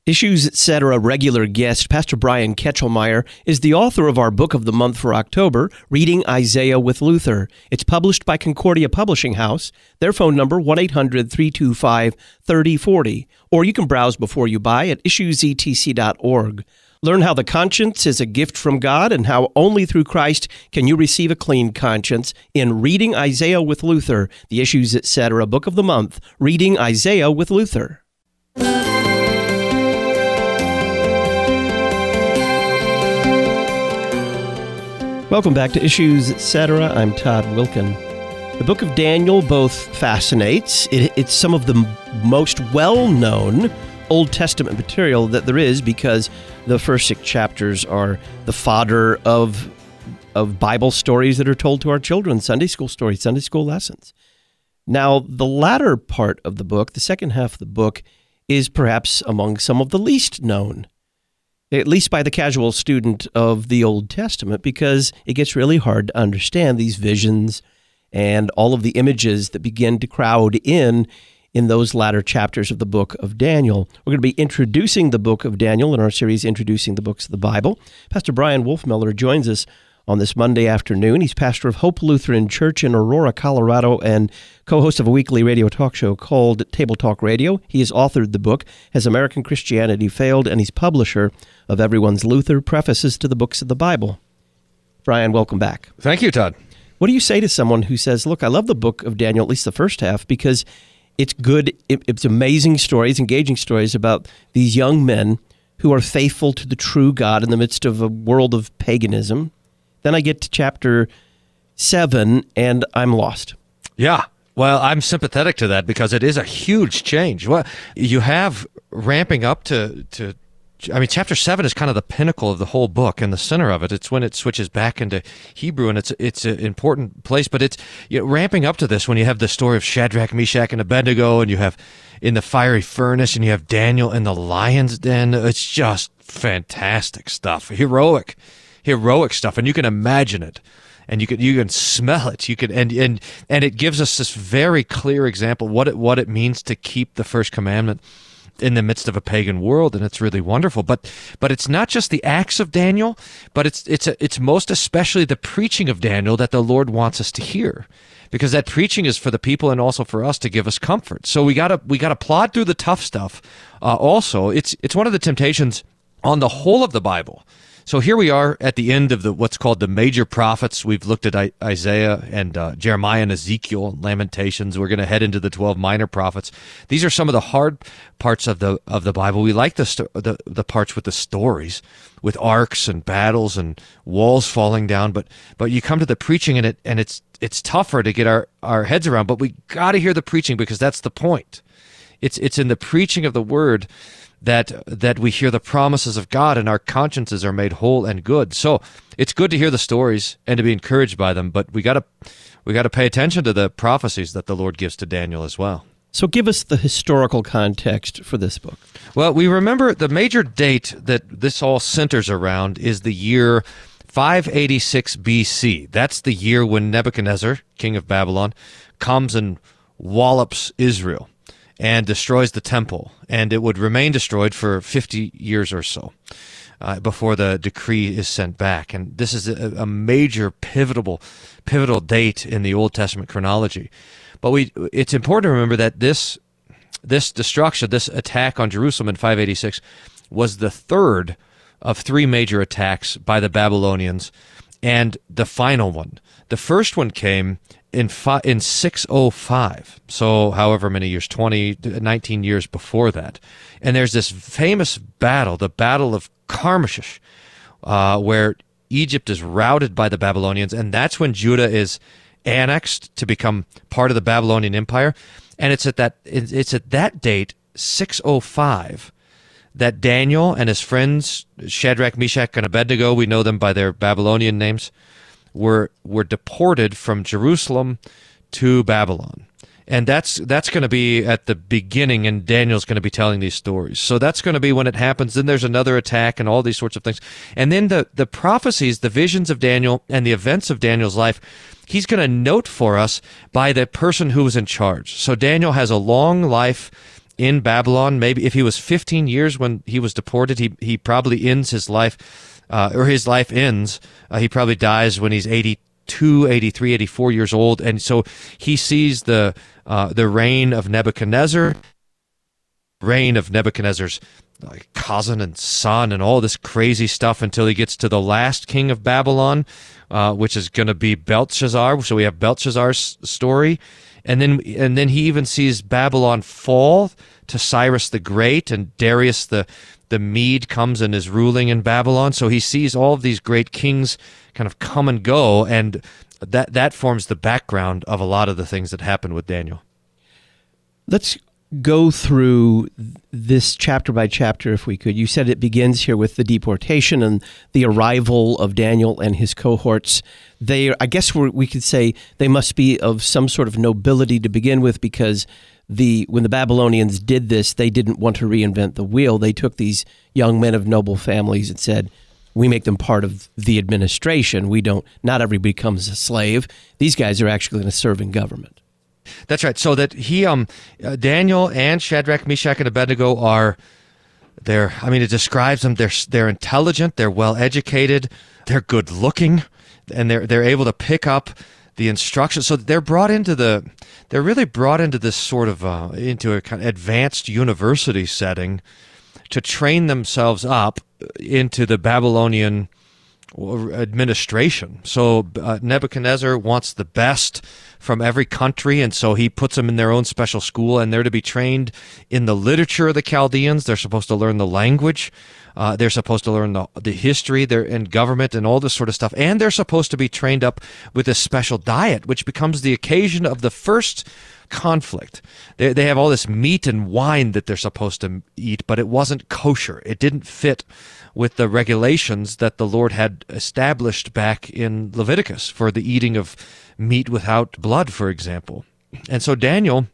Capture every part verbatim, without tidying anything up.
Issues, et cetera regular guest, Pastor Brian Ketchelmeyer, is the author of our book of the month for October, Reading Isaiah with Luther. It's published by Concordia Publishing House. Their phone number, one eight hundred, three two five, three oh four oh. Or you can browse before you buy at issues e t c dot org. Learn how the conscience is a gift from God and how only through Christ can you receive a clean conscience in Reading Isaiah with Luther, the Issues, et cetera book of the month, Reading Isaiah with Luther. Welcome back to Issues, et cetera. I'm Todd Wilkin. The book of Daniel both fascinates. It, it's some of the most well-known Old Testament material that there is because the first six chapters are the fodder of, of Bible stories that are told to our children, Sunday school stories, Sunday school lessons. Now, the latter part of the book, the second half of the book, is perhaps among some of the least known, at least by the casual student of the Old Testament, because it gets really hard to understand these visions and all of the images that begin to crowd in in those latter chapters of the book of Daniel. We're going to be introducing the book of Daniel in our series, Introducing the Books of the Bible. Pastor Brian Wolfmuller joins us on this Monday afternoon. He's pastor of Hope Lutheran Church in Aurora, Colorado, and co-host of a weekly radio talk show called Table Talk Radio. He has authored the book, Has American Christianity Failed? And he's publisher of Everyone's Luther, Prefaces to the Books of the Bible. Brian, welcome back. Thank you, Todd. What do you say to someone who says, look, I love the book of Daniel, at least the first half, because it's good, it, it's amazing stories, engaging stories about these young men who are faithful to the true God in the midst of a world of paganism. Then I get to chapter seven, and I'm lost. Yeah. Well, I'm sympathetic to that because it is a huge change. Well, you have ramping up to, to I mean, chapter seven is kind of the pinnacle of the whole book and the center of it. It's when it switches back into Hebrew, and it's it's an important place. But it's you know, ramping up to this when you have the story of Shadrach, Meshach, and Abednego, and you have in the fiery furnace, and you have Daniel in the lion's den. It's just fantastic stuff, heroic, heroic stuff, and you can imagine it. And you can you can smell it. You can and and and it gives us this very clear example what it what it means to keep the first commandment in the midst of a pagan world, and it's really wonderful. But but it's not just the acts of Daniel, but it's it's a, it's most especially the preaching of Daniel that the Lord wants us to hear, because that preaching is for the people and also for us to give us comfort. So we gotta we gotta plod through the tough stuff. Uh, also, it's it's one of the temptations on the whole of the Bible. So here we are at the end of the what's called the major prophets. We've looked at I, Isaiah and uh, Jeremiah and Ezekiel, Lamentations. We're going to head into the twelve minor prophets. These are some of the hard parts of the of the Bible. We like the sto- the, the parts with the stories, with arcs and battles and walls falling down. But but you come to the preaching and it and it's it's tougher to get our, our heads around. But we got to hear the preaching because that's the point. It's it's in the preaching of the word that that we hear the promises of God and our consciences are made whole and good. So it's good to hear the stories and to be encouraged by them, but we got to we got to pay attention to the prophecies that the Lord gives to Daniel as well. So give us the historical context for this book. Well, we remember the major date that this all centers around is the year five eighty-six B C. That's the year when Nebuchadnezzar, king of Babylon, comes and wallops Israel and destroys the temple, and it would remain destroyed for fifty years or so uh, before the decree is sent back. And this is a, a major pivotal, pivotal date in the Old Testament chronology. But we, it's important to remember that this, this destruction, this attack on Jerusalem in five eighty-six, was the third of three major attacks by the Babylonians, and the final one. The first one came in fi- in six oh five, so however many years, twenty, nineteen years before that. And there's this famous battle, the Battle of Carchemish, uh, where Egypt is routed by the Babylonians, and that's when Judah is annexed to become part of the Babylonian Empire. And it's at that it's at that date, six oh five, that Daniel and his friends, Shadrach, Meshach, and Abednego, we know them by their Babylonian names, were were deported from Jerusalem to Babylon. And that's that's going to be at the beginning, and Daniel's going to be telling these stories. So that's going to be when it happens. Then there's another attack and all these sorts of things. And then the, the prophecies, the visions of Daniel, and the events of Daniel's life, he's going to note for us by the person who was in charge. So Daniel has a long life in Babylon. Maybe if he was fifteen years when he was deported, he he probably ends his life, uh, or his life ends. Uh, he probably dies when he's eighty-two, eighty-three, eighty-four years old, and so he sees the uh, the reign of Nebuchadnezzar, reign of Nebuchadnezzar's like cousin and son and all this crazy stuff until he gets to the last king of Babylon, uh, which is going to be Belshazzar. So we have Belshazzar's story. And then and then he even sees Babylon fall to Cyrus the Great, and Darius the, the Mede comes and is ruling in Babylon. So he sees all of these great kings kind of come and go, and that, that forms the background of a lot of the things that happen with Daniel. Let's go through this chapter by chapter, if we could. You said it begins here with the deportation and the arrival of Daniel and his cohorts. They, I guess we're, we could say they must be of some sort of nobility to begin with, because the when the Babylonians did this, they didn't want to reinvent the wheel. They took these young men of noble families and said, we make them part of the administration. We don't, not everybody becomes a slave. These guys are actually going to serve in government. That's right. So that he, um, uh, Daniel and Shadrach, Meshach, and Abednego are, they're, I mean, it describes them. They're they're intelligent. They're well educated. They're good looking, and they're they're able to pick up the instructions. So they're brought into the, they're really brought into this sort of uh, into a kind of advanced university setting to train themselves up into the Babylonian administration. So uh, Nebuchadnezzar wants the best from every country, and so he puts them in their own special school, and they're to be trained in the literature of the Chaldeans. They're supposed to learn the language. Uh, they're supposed to learn the, the history they're in government and all this sort of stuff. And they're supposed to be trained up with a special diet, which becomes the occasion of the first conflict. They, they have all this meat and wine that they're supposed to eat, but it wasn't kosher. It didn't fit with the regulations that the Lord had established back in Leviticus for the eating of meat without blood, for example. And so Daniel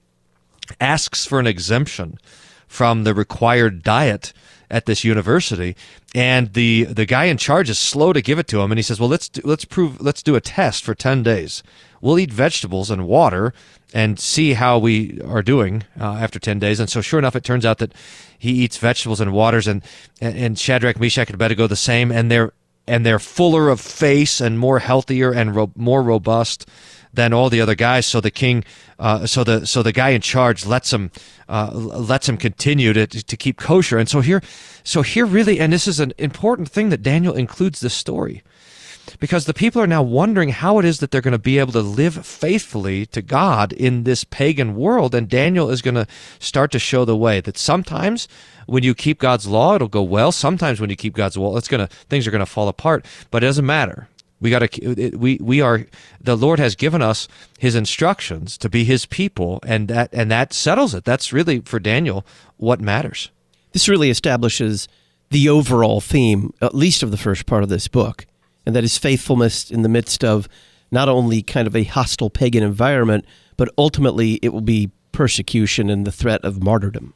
asks for an exemption from the required diet at this university, and the the guy in charge is slow to give it to him, and he says, well, let's do, let's prove let's do a test for ten days. We'll eat vegetables and water and see how we are doing uh, after ten days. And so sure enough, it turns out that he eats vegetables and waters, and and Shadrach, Meshach, and Abednego the same, and they're and they're fuller of face and more healthier and ro- more robust than all the other guys. So the king, uh, so the so the guy in charge lets him uh, lets him continue to to keep kosher. And so here, so here really, and this is an important thing that Daniel includes this story, because the people are now wondering how it is that they're going to be able to live faithfully to God in this pagan world. And Daniel is going to start to show the way that sometimes when you keep God's law, it'll go well. Sometimes when you keep God's law, it's going to things are going to fall apart. But it doesn't matter. We got to. We we are. The Lord has given us His instructions to be His people, and that and that settles it. That's really for Daniel what matters. This really establishes the overall theme, at least of the first part of this book, and that is faithfulness in the midst of not only kind of a hostile pagan environment, but ultimately it will be persecution and the threat of martyrdom.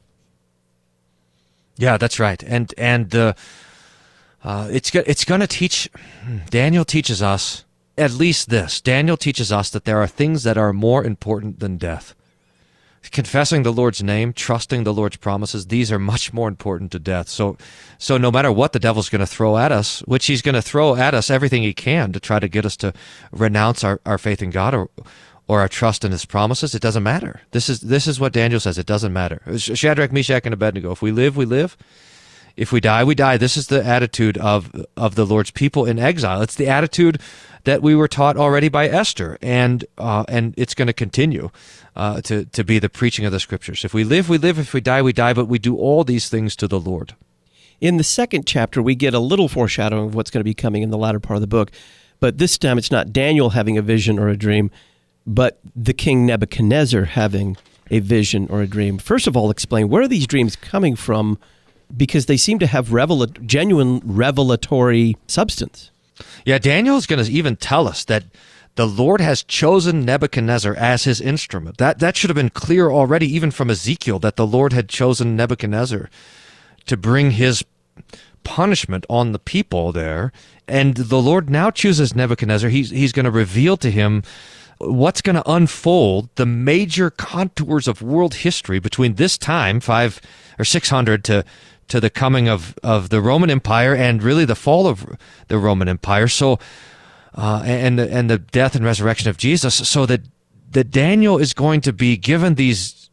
Yeah, that's right. And and the uh, it's it's going to teach. Daniel teaches us at least this. Daniel teaches us that there are things that are more important than death. Confessing the Lord's name, trusting the Lord's promises, these are much more important to death. So, so no matter what the devil's going to throw at us, which he's going to throw at us everything he can to try to get us to renounce our, our faith in God or or our trust in His promises, it doesn't matter. This is this is what Daniel says. It doesn't matter. Shadrach, Meshach, and Abednego. If we live, we live. If we die, we die. This is the attitude of of the Lord's people in exile. It's the attitude that we were taught already by Esther, and uh, and it's going to continue uh, to to be the preaching of the Scriptures. If we live, we live. If we die, we die. But we do all these things to the Lord. In the second chapter, we get a little foreshadowing of what's going to be coming in the latter part of the book, but this time it's not Daniel having a vision or a dream, but the king Nebuchadnezzar having a vision or a dream. First of all, explain, where are these dreams coming from? Because they seem to have revela- genuine revelatory substance. Yeah, Daniel is going to even tell us that the Lord has chosen Nebuchadnezzar as His instrument. That that should have been clear already, even from Ezekiel, that the Lord had chosen Nebuchadnezzar to bring His punishment on the people there. And the Lord now chooses Nebuchadnezzar. He's, he's going to reveal to him what's going to unfold the major contours of world history between this time, five or six hundred, to to the coming of, of the Roman Empire and really the fall of the Roman Empire. So, uh, and the, and the death and resurrection of Jesus. So that that Daniel is going to be given these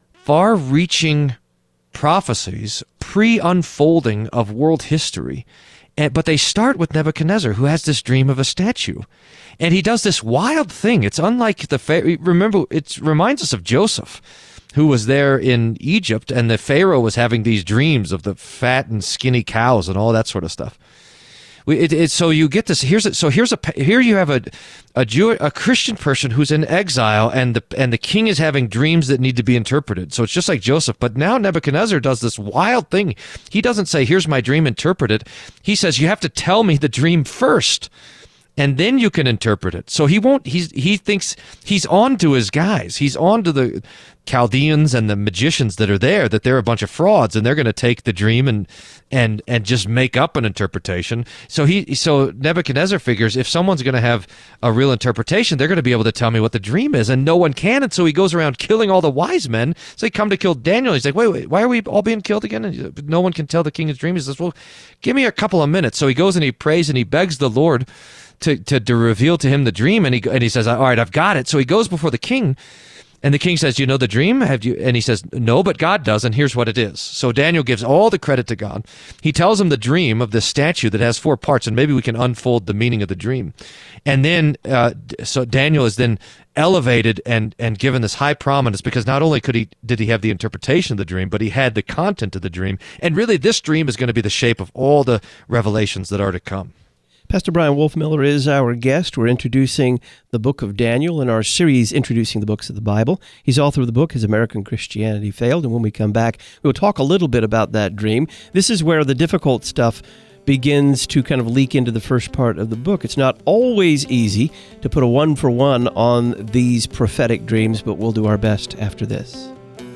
far-reaching prophecies, pre-unfolding of world history. And, but they start with Nebuchadnezzar, who has this dream of a statue. And he does this wild thing. It's unlike the Pharaoh. Remember, it reminds us of Joseph, who was there in Egypt, and the Pharaoh was having these dreams of the fat and skinny cows and all that sort of stuff. We, it, it, so you get this. Here's a, so here's a here you have a a Jew a Christian person who's in exile, and the and the king is having dreams that need to be interpreted. So it's just like Joseph, but now Nebuchadnezzar does this wild thing. He doesn't say, "Here's my dream, interpret it." He says, "You have to tell me the dream first, and then you can interpret it." So he won't. He's he thinks he's on to his guys. He's on to the Chaldeans and the magicians that are there, that they're a bunch of frauds, and they're going to take the dream and and and just make up an interpretation. So he so Nebuchadnezzar figures, if someone's going to have a real interpretation, they're going to be able to tell me what the dream is, and no one can. And so he goes around killing all the wise men. So they come to kill Daniel. He's like, wait, wait, why are we all being killed again? And no one can tell the king his dream. He says, well, give me a couple of minutes. So he goes and he prays and he begs the Lord To, to to reveal to him the dream, and he and he says, "All right, I've got it." So he goes before the king, and the king says, "You know the dream? Have you?" And he says, "No, but God does, and here's what it is." So Daniel gives all the credit to God. He tells him the dream of this statue that has four parts, and maybe we can unfold the meaning of the dream. And then, uh, so Daniel is then elevated and and given this high prominence, because not only could he did he have the interpretation of the dream, but he had the content of the dream. And really, this dream is going to be the shape of all the revelations that are to come. Pastor Brian Wolfmueller is our guest. We're introducing the book of Daniel in our series Introducing the Books of the Bible. He's author of the book, Has American Christianity Failed? And when we come back, we'll talk a little bit about that dream. This is where the difficult stuff begins to kind of leak into the first part of the book. It's not always easy to put a one-for-one on these prophetic dreams, but we'll do our best after this.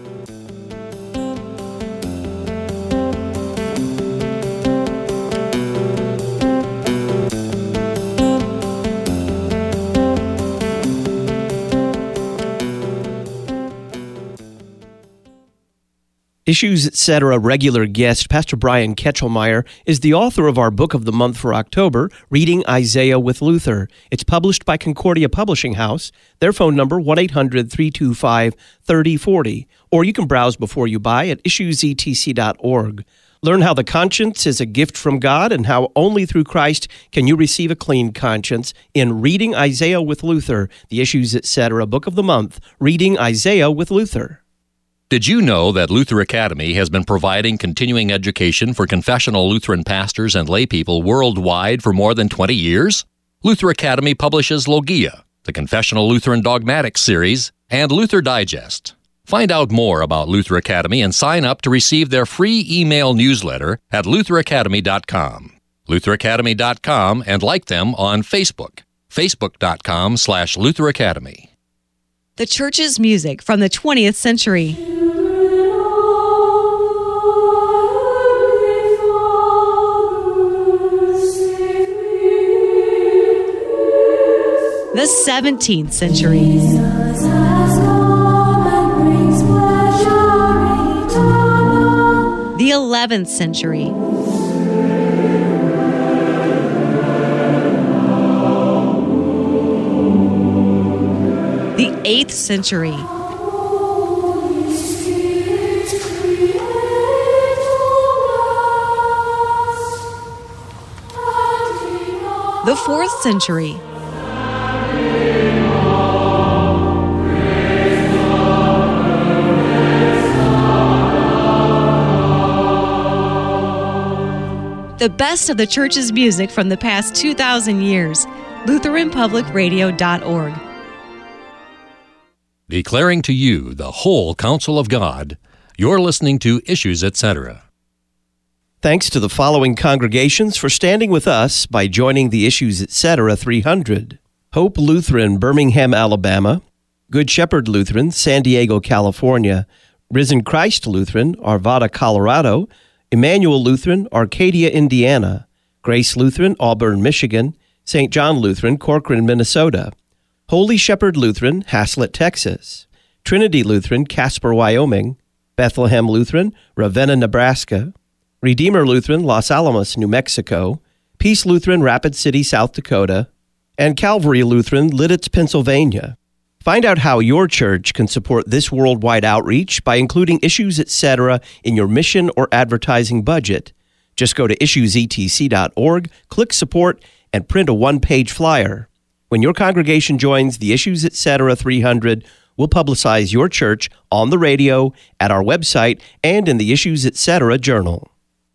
Issues, et cetera regular guest, Pastor Brian Ketchelmeyer, is the author of our book of the month for October, Reading Isaiah with Luther. It's published by Concordia Publishing House. Their phone number, one eight hundred, three two five, three oh four oh. Or you can browse before you buy at issues e t c dot org. Learn how the conscience is a gift from God and how only through Christ can you receive a clean conscience in Reading Isaiah with Luther, the Issues, et cetera book of the month, Reading Isaiah with Luther. Did you know that Luther Academy has been providing continuing education for confessional Lutheran pastors and laypeople worldwide for more than twenty years? Luther Academy publishes Logia, the Confessional Lutheran Dogmatics series, and Luther Digest. Find out more about Luther Academy and sign up to receive their free email newsletter at luther academy dot com. luther academy dot com, and like them on Facebook, facebook dot com slash Luther Academy. The church's music from the twentieth century. The seventeenth century. The eleventh century. The eighth century. The fourth century. The best of the church's music from the past two thousand years. Lutheran Public Radio dot org. Declaring to you the whole counsel of God, you're listening to Issues, et cetera. Thanks to the following congregations for standing with us by joining the Issues, et cetera three hundred. Hope Lutheran, Birmingham, Alabama. Good Shepherd Lutheran, San Diego, California. Risen Christ Lutheran, Arvada, Colorado. Emmanuel Lutheran, Arcadia, Indiana. Grace Lutheran, Auburn, Michigan. Saint John Lutheran, Corcoran, Minnesota. Holy Shepherd Lutheran, Haslett, Texas; Trinity Lutheran, Casper, Wyoming; Bethlehem Lutheran, Ravenna, Nebraska; Redeemer Lutheran, Los Alamos, New Mexico; Peace Lutheran, Rapid City, South Dakota; and Calvary Lutheran, Lidditz, Pennsylvania. Find out how your church can support this worldwide outreach by including Issues Etc. in your mission or advertising budget. Just go to issues e t c dot org, click Support, and print a one-page flyer. When your congregation joins the Issues Etc. three hundred, we'll publicize your church on the radio, at our website, and in the Issues Etc. journal.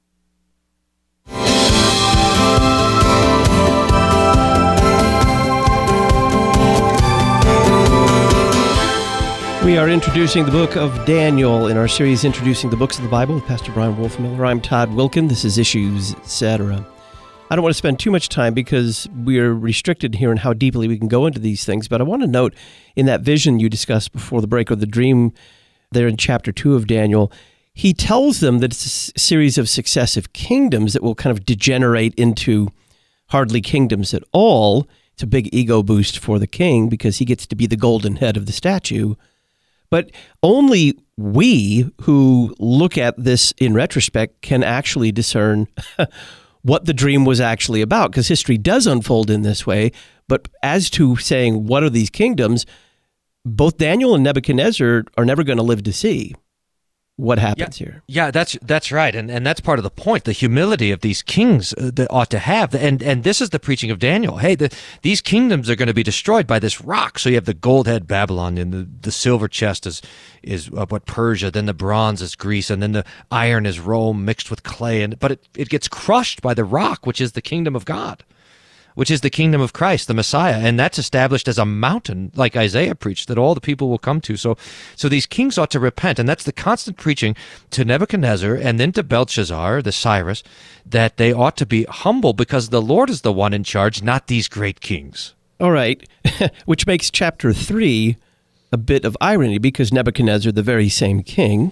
We are introducing the book of Daniel in our series Introducing the Books of the Bible with Pastor Brian Wolfmiller. I'm Todd Wilkin. This is Issues Etc. I don't want to spend too much time because we are restricted here in how deeply we can go into these things, but I want to note in that vision you discussed before the break, or the dream there in chapter two of Daniel, he tells them that it's a series of successive kingdoms that will kind of degenerate into hardly kingdoms at all. It's a big ego boost for the king because he gets to be the golden head of the statue. But only we who look at this in retrospect can actually discern what the dream was actually about, because history does unfold in this way. But as to saying, what are these kingdoms, both Daniel and Nebuchadnezzar are never going to live to see what happens yeah, here. Yeah, that's that's right, and and that's part of the point, the humility of these kings uh, that ought to have, and and this is the preaching of Daniel. Hey, the, these kingdoms are going to be destroyed by this rock. So you have the gold head Babylon, and the, the silver chest is is uh, what Persia, then the bronze is Greece, and then the iron is Rome mixed with clay, and but it it gets crushed by the rock, which is the kingdom of God, which is the kingdom of Christ, the Messiah, and that's established as a mountain, like Isaiah preached, that all the people will come to. So so these kings ought to repent, and that's the constant preaching to Nebuchadnezzar and then to Belshazzar, the Cyrus, that they ought to be humble because the Lord is the one in charge, not these great kings. All right, which makes chapter three a bit of irony, because Nebuchadnezzar, the very same king,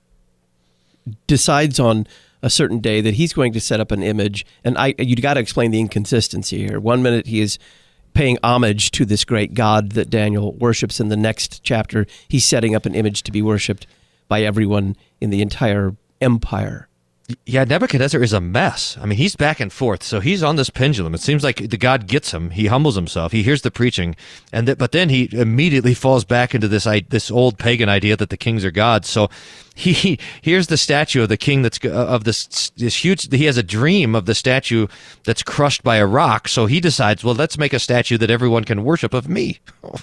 decides on a certain day that he's going to set up an image, and I you got to explain the inconsistency here. One minute he is paying homage to this great God that Daniel worships, in the next chapter he's setting up an image to be worshipped by everyone in the entire empire. Yeah, Nebuchadnezzar is a mess. I mean, he's back and forth, so he's on this pendulum. It seems like the God gets him. He humbles himself. He hears the preaching, and th- but then he immediately falls back into this I- this old pagan idea that the kings are gods. So he, he here's the statue of the king that's of this this huge. He has a dream of the statue that's crushed by a rock. So he decides, well, let's make a statue that everyone can worship of me.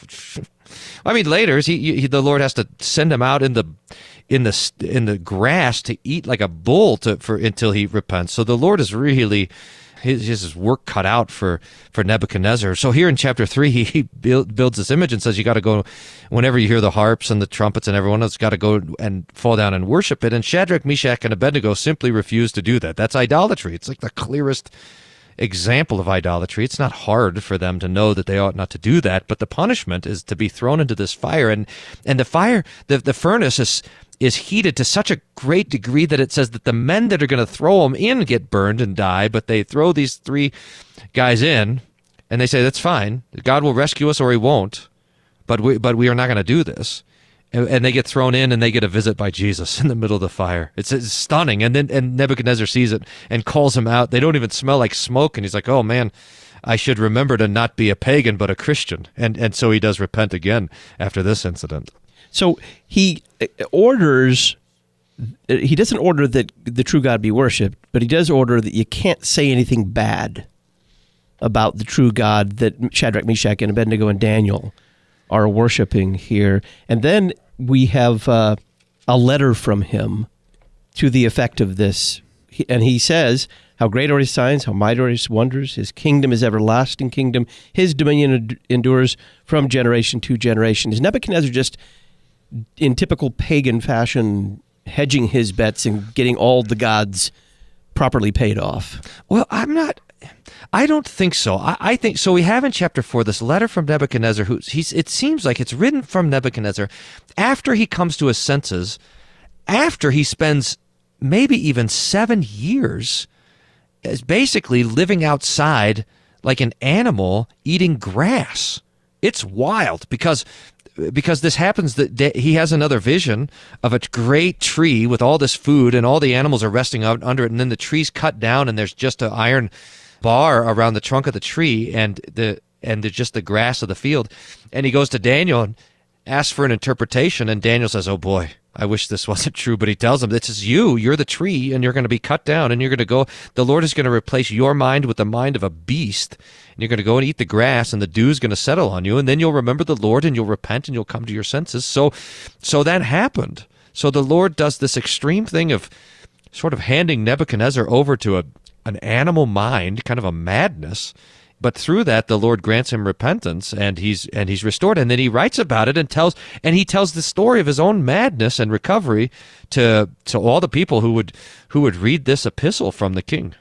I mean, later he, he the Lord has to send him out in the. in the in the grass to eat like a bull to for until he repents. So the Lord is really his, his work cut out for, for Nebuchadnezzar. So here in chapter three, he, he build, builds this image and says you got to go, whenever you hear the harps and the trumpets and everyone else, got to go and fall down and worship it. And Shadrach, Meshach, and Abednego simply refuse to do that. That's idolatry. It's like the clearest example of idolatry. It's not hard for them to know that they ought not to do that, but the punishment is to be thrown into this fire, and and the fire, the the furnace is is heated to such a great degree that it says that the men that are going to throw them in get burned and die, but they throw these three guys in, and they say that's fine. God will rescue us or He won't, but we but we are not going to do this. And they get thrown in, and they get a visit by Jesus in the middle of the fire. It's, it's stunning. And then and Nebuchadnezzar sees it and calls him out. They don't even smell like smoke, and he's like, "Oh man, I should remember to not be a pagan but a Christian." And and so he does repent again after this incident. So he orders. He doesn't order that the true God be worshipped, but he does order that you can't say anything bad about the true God that Shadrach, Meshach, and Abednego and Daniel are worshiping here. And then we have uh, a letter from him to the effect of this. He, and he says, "How great are his signs, how mighty are his wonders. His kingdom is everlasting kingdom. His dominion ad- endures from generation to generation." Is Nebuchadnezzar just, in typical pagan fashion, hedging his bets and getting all the gods properly paid off? Well, I'm not... I don't think so. I, I think so. We have in chapter four this letter from Nebuchadnezzar. Who he's. It seems like it's written from Nebuchadnezzar after he comes to his senses, after he spends maybe even seven years, as basically living outside like an animal eating grass. it's wild because because this happens that he has another vision of a great tree with all this food and all the animals are resting out under it, and then the tree's cut down and there's just an iron bar around the trunk of the tree and the and there's just the grass of the field. And he goes to Daniel and asks for an interpretation, and Daniel says, oh boy, I wish this wasn't true. But he tells him, this is you, you're the tree, and you're going to be cut down, and you're going to go, the Lord is going to replace your mind with the mind of a beast, and you're going to go and eat the grass, and the dew's going to settle on you, and then you'll remember the Lord, and you'll repent, and you'll come to your senses. So, so that happened. So the Lord does this extreme thing of sort of handing Nebuchadnezzar over to a an animal mind, kind of a madness. But through that, the Lord grants him repentance, and he's and he's restored. And then he writes about it and tells and he tells the story of his own madness and recovery to to all the people who would who would read this epistle from the king.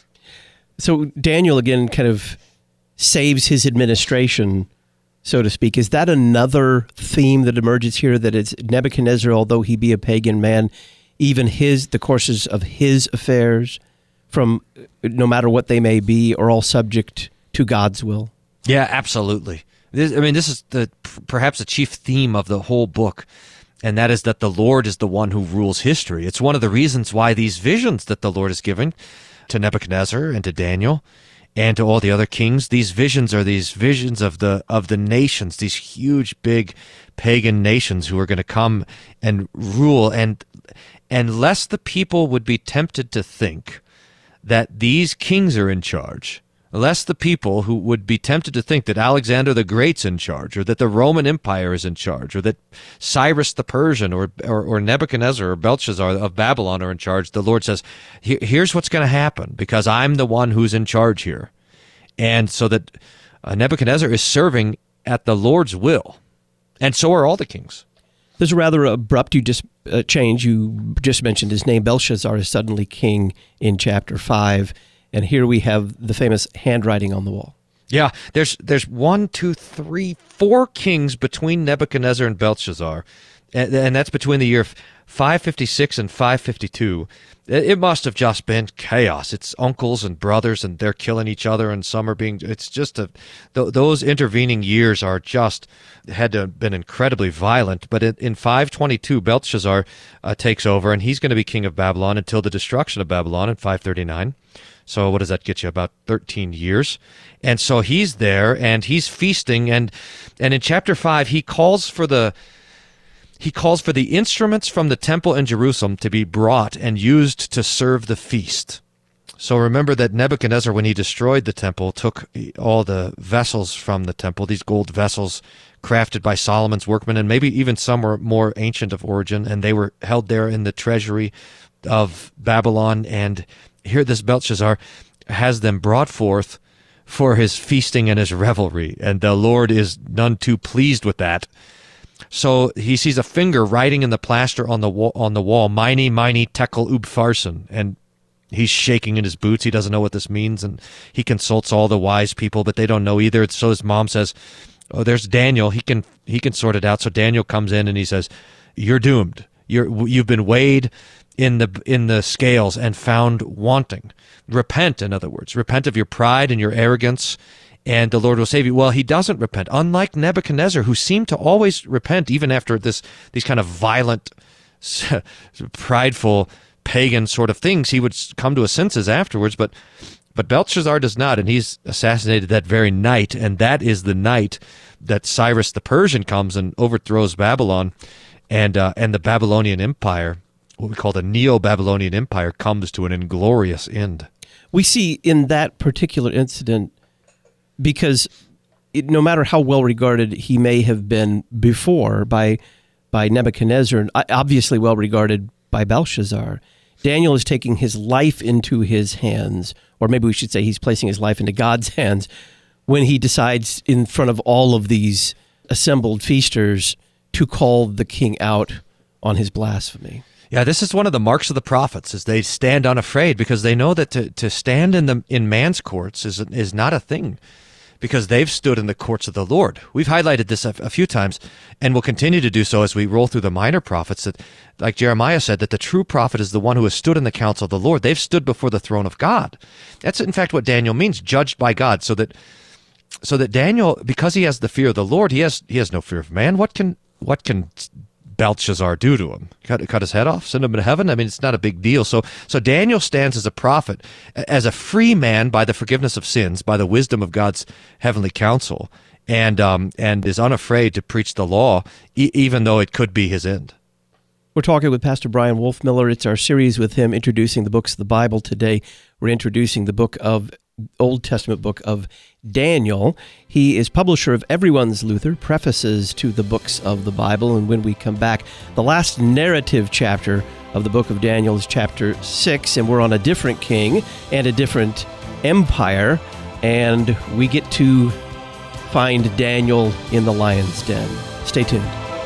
So Daniel again kind of saves his administration, so to speak. Is that another theme that emerges here? That it's Nebuchadnezzar, although he be a pagan man, even his the courses of his affairs, from no matter what they may be, are all subject to God's will. Yeah, absolutely. This, I mean, this is the perhaps the chief theme of the whole book, and that is that the Lord is the one who rules history. It's one of the reasons why these visions that the Lord is giving to Nebuchadnezzar and to Daniel and to all the other kings, these visions are these visions of the of the nations, these huge, big pagan nations who are going to come and rule, and and lest the people would be tempted to think that these kings are in charge, lest the people who would be tempted to think that Alexander the Great's in charge, or that the Roman Empire is in charge, or that Cyrus the Persian, or or, or Nebuchadnezzar or Belshazzar of Babylon are in charge, the Lord says, here's what's going to happen, because I'm the one who's in charge here. And so that uh, Nebuchadnezzar is serving at the Lord's will, and so are all the kings. There's a rather abrupt you just, uh, change. You just mentioned his name. Belshazzar is suddenly king in chapter five, and here we have the famous handwriting on the wall. Yeah, there's there's one, two, three, four kings between Nebuchadnezzar and Belshazzar, and, and that's between the year five fifty-six and five fifty-two. It must have just been chaos. It's uncles and brothers, and they're killing each other, and some are being. It's just a th- those intervening years are just had to have been incredibly violent. But in, in five twenty-two, Belshazzar uh, takes over, and he's going to be king of Babylon until the destruction of Babylon in five thirty-nine. So what does that get you? About thirteen years. And so he's there, and he's feasting, and and in chapter five, he calls for the. He calls for the instruments from the temple in Jerusalem to be brought and used to serve the feast. So remember that Nebuchadnezzar, when he destroyed the temple, took all the vessels from the temple, these gold vessels crafted by Solomon's workmen, and maybe even some were more ancient of origin, and they were held there in the treasury of Babylon. And here this Belshazzar has them brought forth for his feasting and his revelry, and the Lord is none too pleased with that. So he sees a finger writing in the plaster on the wall, on the wall, Mene, Mene, Tekel, Upharsin, and he's shaking in his boots. He doesn't know what this means, and he consults all the wise people, but they don't know either. So his mom says, "Oh, there's Daniel. He can he can sort it out." So Daniel comes in and he says, "You're doomed. You're you've been weighed in the in the scales and found wanting. Repent, in other words, repent of your pride and your arrogance, and the Lord will save you." Well, he doesn't repent, unlike Nebuchadnezzar, who seemed to always repent, even after this these kind of violent, prideful, pagan sort of things. He would come to his senses afterwards, but but Belshazzar does not, and he's assassinated that very night, and that is the night that Cyrus the Persian comes and overthrows Babylon, and uh, and the Babylonian Empire, what we call the Neo-Babylonian Empire, comes to an inglorious end. We see in that particular incident, because it, no matter how well regarded he may have been before by by Nebuchadnezzar, and obviously well regarded by Belshazzar, Daniel is taking his life into his hands, or maybe we should say he's placing his life into God's hands, when he decides in front of all of these assembled feasters to call the king out on his blasphemy. Yeah, this is one of the marks of the prophets, is they stand unafraid, because they know that to, to stand in the in man's courts is is not a thing, because they've stood in the courts of the Lord. We've highlighted this a, a few times, and will continue to do so as we roll through the minor prophets, that, like Jeremiah said, that the true prophet is the one who has stood in the counsel of the Lord. They've stood before the throne of God. That's, in fact, what Daniel means, judged by God, so that so that Daniel, because he has the fear of the Lord, he has he has no fear of man. What can what can Belshazzar do to him? Cut, cut his head off? Send him to heaven? I mean, it's not a big deal. So, so Daniel stands as a prophet, as a free man by the forgiveness of sins, by the wisdom of God's heavenly counsel, and um, and is unafraid to preach the law, e- even though it could be his end. We're talking with Pastor Brian Wolfmueller. It's our series with him introducing the books of the Bible. Today, we're introducing the book of Old Testament book of Daniel. He is publisher of Everyone's Luther, prefaces to the books of the Bible. And when we come back, the last narrative chapter of the book of Daniel is chapter six, and we're on a different king and a different empire, and we get to find Daniel in the lion's den. Stay tuned.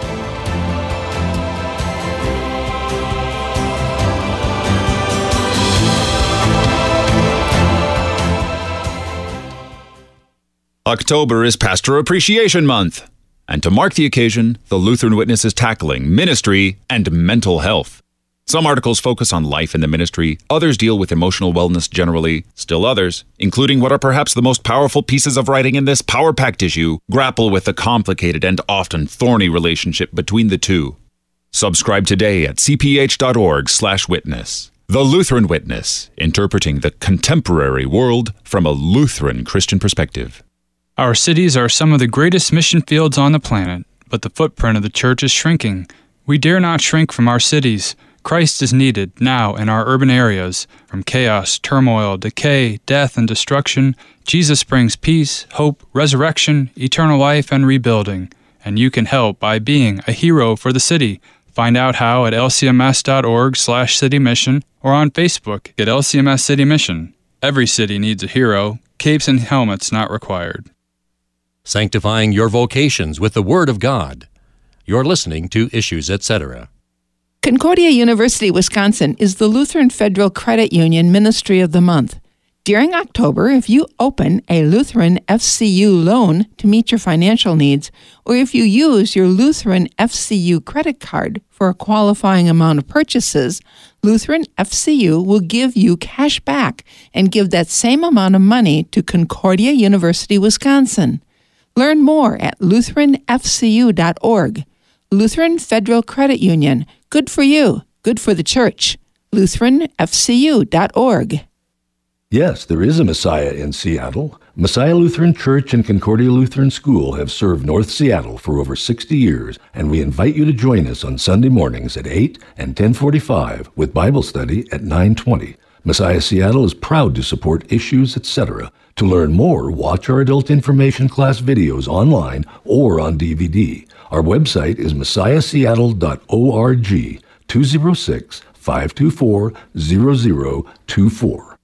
October is Pastor Appreciation Month, and to mark the occasion, the Lutheran Witness is tackling ministry and mental health. Some articles focus on life in the ministry, others deal with emotional wellness generally, still others, including what are perhaps the most powerful pieces of writing in this power-packed issue, grapple with the complicated and often thorny relationship between the two. Subscribe today at c p h dot org slash witness. The Lutheran Witness, interpreting the contemporary world from a Lutheran Christian perspective. Our cities are some of the greatest mission fields on the planet, but the footprint of the church is shrinking. We dare not shrink from our cities. Christ is needed now in our urban areas. From chaos, turmoil, decay, death, and destruction, Jesus brings peace, hope, resurrection, eternal life, and rebuilding. And you can help by being a hero for the city. Find out how at l c m s dot org slash city mission or on Facebook at L C M S City Mission. Every city needs a hero. Capes and helmets not required. Sanctifying your vocations with the Word of God. You're listening to Issues, et cetera. Concordia University, Wisconsin is the Lutheran Federal Credit Union Ministry of the Month. During October, if you open a Lutheran F C U loan to meet your financial needs, or if you use your Lutheran F C U credit card for a qualifying amount of purchases, Lutheran F C U will give you cash back and give that same amount of money to Concordia University, Wisconsin. Learn more at lutheran f c u dot org. Lutheran Federal Credit Union. Good for you. Good for the church. lutheran f c u dot org. Yes, there is a Messiah in Seattle. Messiah Lutheran Church and Concordia Lutheran School have served North Seattle for over sixty years, and we invite you to join us on Sunday mornings at eight and ten forty-five with Bible study at nine twenty. Messiah Seattle is proud to support Issues, et cetera. To learn more, watch our adult information class videos online or on D V D. Our website is messiah seattle dot org, two oh six, five two four, zero zero two four.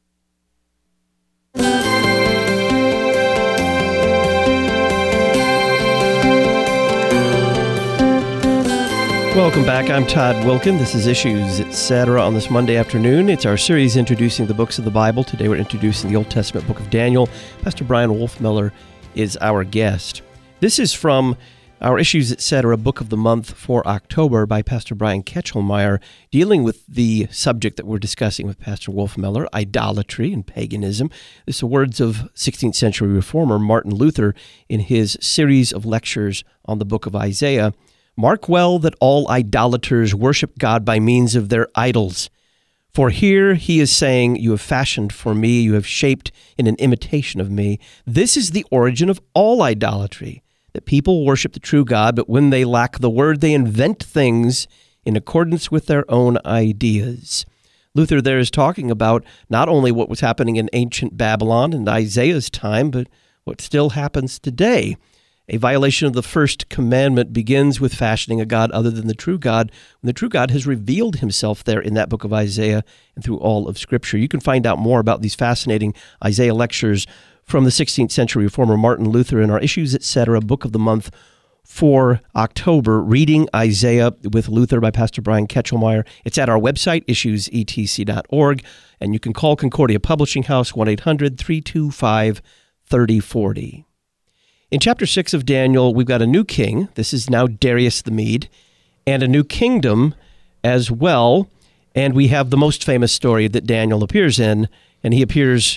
Welcome back. I'm Todd Wilkin. This is Issues, et cetera. On this Monday afternoon, it's our series introducing the books of the Bible. Today we're introducing the Old Testament book of Daniel. Pastor Brian Wolfmueller is our guest. This is from our Issues, et cetera. Book of the Month for October by Pastor Brian Ketchelmeyer, dealing with the subject that we're discussing with Pastor Wolfmueller, idolatry and paganism. This is the words of sixteenth century reformer Martin Luther in his series of lectures on the book of Isaiah. Mark well that all idolaters worship God by means of their idols. For here he is saying, you have fashioned for me, you have shaped in an imitation of me. This is the origin of all idolatry, that people worship the true God, but when they lack the word, they invent things in accordance with their own ideas. Luther there is talking about not only what was happening in ancient Babylon in Isaiah's time, but what still happens today. A violation of the first commandment begins with fashioning a God other than the true God, when the true God has revealed himself there in that book of Isaiah and through all of Scripture. You can find out more about these fascinating Isaiah lectures from the sixteenth century reformer Martin Luther in our Issues, et cetera. Book of the Month for October, Reading Isaiah with Luther by Pastor Brian Ketchelmeyer. It's at our website, issues e t c dot org, and you can call Concordia Publishing House, one eight hundred, three two five, three oh four oh. In chapter six of Daniel, we've got a new king. This is now Darius the Mede, and a new kingdom as well. And we have the most famous story that Daniel appears in, and he appears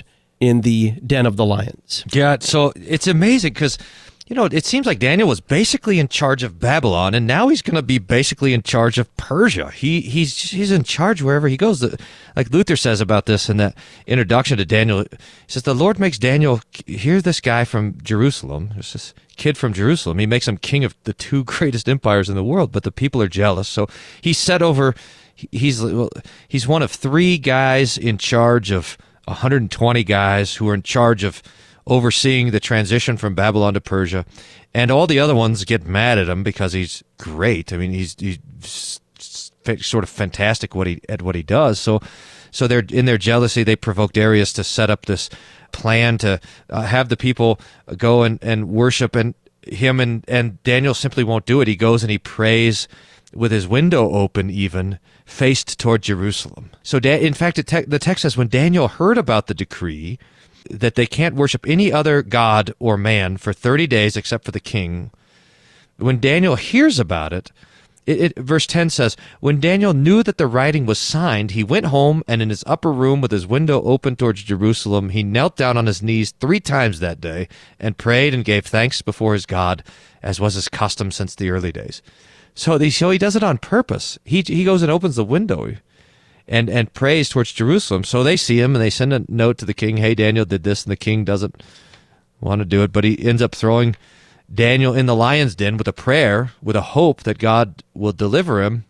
in the den of the lions. Yeah, so it's amazing because, you know, it seems like Daniel was basically in charge of Babylon, and now he's going to be basically in charge of Persia. He he's he's in charge wherever he goes. The, like Luther says about this in that introduction to Daniel, he says the Lord makes Daniel, here's this guy from Jerusalem, there's this kid from Jerusalem. He makes him king of the two greatest empires in the world, but the people are jealous. So he's set over, he's well, he's one of three guys in charge of one hundred twenty guys who are in charge of overseeing the transition from Babylon to Persia, and all the other ones get mad at him because he's great. I mean, he's he's sort of fantastic what he at what he does. So, so they're in their jealousy. They provoke Darius to set up this plan to uh, have the people go and, and worship and him, and and Daniel simply won't do it. He goes and he prays with his window open, even faced toward Jerusalem. So, da- in fact, the, te- the text says when Daniel heard about the decree that they can't worship any other god or man for thirty days except for the king. When Daniel hears about it, it, it, verse ten says, when Daniel knew that the writing was signed, he went home, and in his upper room with his window open towards Jerusalem, he knelt down on his knees three times that day and prayed and gave thanks before his God, as was his custom since the early days. So, they, so he does it on purpose. He, he goes and opens the window and and prays towards Jerusalem. So they see him, and they send a note to the king, hey, Daniel did this, and the king doesn't want to do it, but he ends up throwing Daniel in the lion's den with a prayer, with a hope that God will deliver him,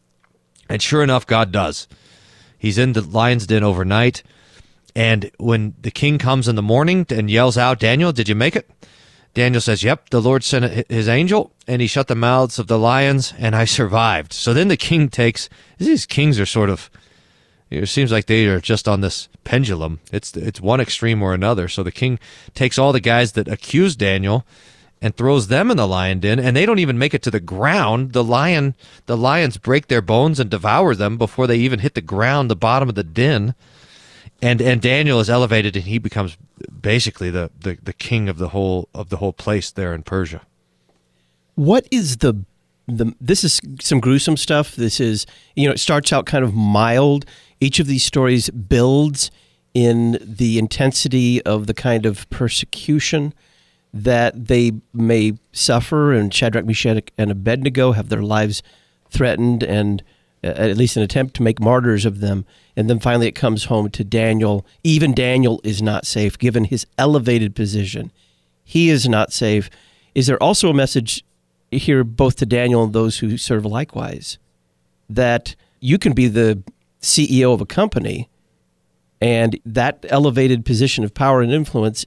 and sure enough, God does. He's in the lion's den overnight, and when the king comes in the morning and yells out, Daniel, did you make it? Daniel says, yep, the Lord sent his angel, and he shut the mouths of the lions, and I survived. So then the king takes, these kings are sort of, it seems like they are just on this pendulum. It's it's one extreme or another. So the king takes all the guys that accuse Daniel and throws them in the lion den, and they don't even make it to the ground. The lion, the lions break their bones and devour them before they even hit the ground, the bottom of the den. And and Daniel is elevated, and he becomes basically the, the, the king of the whole of the whole place there in Persia. What is the the? This is some gruesome stuff. This is, you know, it starts out kind of mild. Each of these stories builds in the intensity of the kind of persecution that they may suffer, and Shadrach, Meshach, and Abednego have their lives threatened, and uh, at least an attempt to make martyrs of them. And then finally it comes home to Daniel. Even Daniel is not safe, given his elevated position. He is not safe. Is there also a message here both to Daniel and those who serve likewise, that you can be the C E O of a company, and that elevated position of power and influence,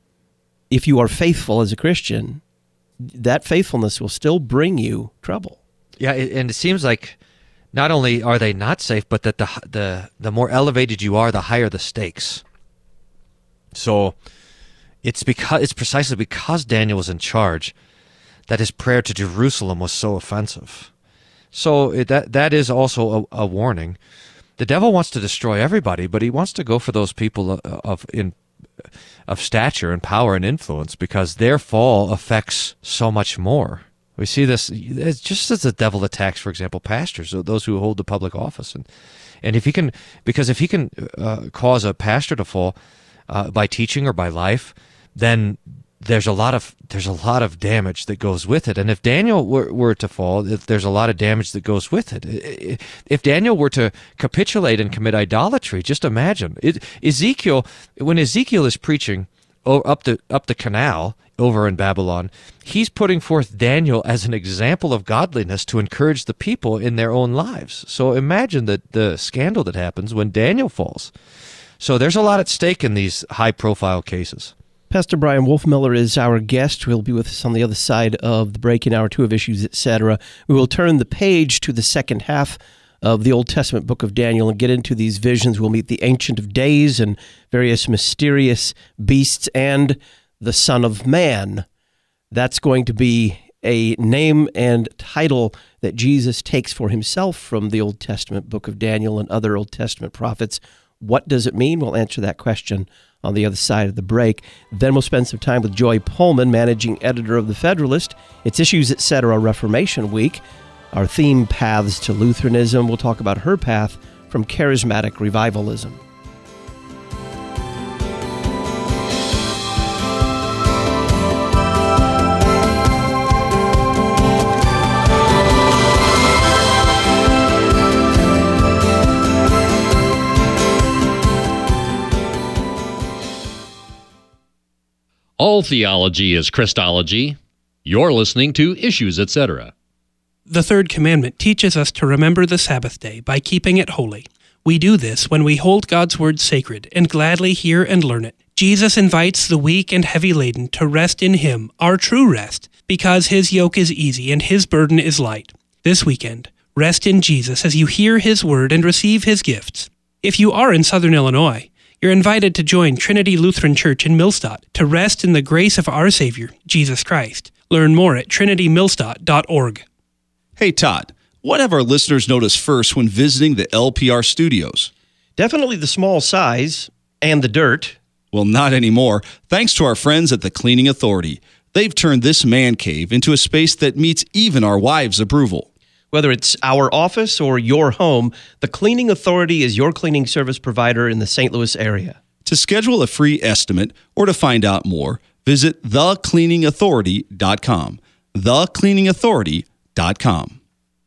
if you are faithful as a Christian, that faithfulness will still bring you trouble. Yeah, and it seems like not only are they not safe, but that the the the more elevated you are, the higher the stakes. So it's because it's precisely because Daniel was in charge that his prayer to Jerusalem was so offensive. So it, that that is also a, a warning. The devil wants to destroy everybody, but he wants to go for those people of in of stature and power and influence, because their fall affects so much more. We see this it's just as the devil attacks, for example, pastors, those who hold the public office, and and if he can, because if he can uh, cause a pastor to fall uh, by teaching or by life, then there's a lot of there's a lot of damage that goes with it. And if Daniel were, were to fall, if there's a lot of damage that goes with it. If Daniel were to capitulate and commit idolatry, just imagine it, Ezekiel. When Ezekiel is preaching up the up the canal over in Babylon, he's putting forth Daniel as an example of godliness to encourage the people in their own lives. So imagine the the scandal that happens when Daniel falls. So there's a lot at stake in these high-profile cases. Pastor Brian Wolfmueller is our guest. He'll be with us on the other side of the break in hour two of Issues, et cetera. We will turn the page to the second half of the Old Testament book of Daniel and get into these visions. We'll meet the Ancient of Days and various mysterious beasts and the Son of Man. That's going to be a name and title that Jesus takes for himself from the Old Testament book of Daniel and other Old Testament prophets. What does it mean? We'll answer that question on the other side of the break. Then we'll spend some time with Joy Pullman, managing editor of The Federalist. It's Issues, et cetera. Reformation Week. Our theme, Paths to Lutheranism. We'll talk about her path from charismatic revivalism. All theology is Christology. You're listening to Issues, et cetera. The third commandment teaches us to remember the Sabbath day by keeping it holy. We do this when we hold God's word sacred and gladly hear and learn it. Jesus invites the weak and heavy laden to rest in Him, our true rest, because His yoke is easy and His burden is light. This weekend, rest in Jesus as you hear His word and receive His gifts. If you are in Southern Illinois, you're invited to join Trinity Lutheran Church in Millstadt to rest in the grace of our Savior, Jesus Christ. Learn more at trinity millstadt dot org. Hey, Todd, what have our listeners noticed first when visiting the L P R studios? Definitely the small size and the dirt. Well, not anymore, thanks to our friends at the Cleaning Authority. They've turned this man cave into a space that meets even our wives' approval. Whether it's our office or your home, the Cleaning Authority is your cleaning service provider in the Saint Louis area. To schedule a free estimate or to find out more, visit the cleaning authority dot com. the cleaning authority dot com.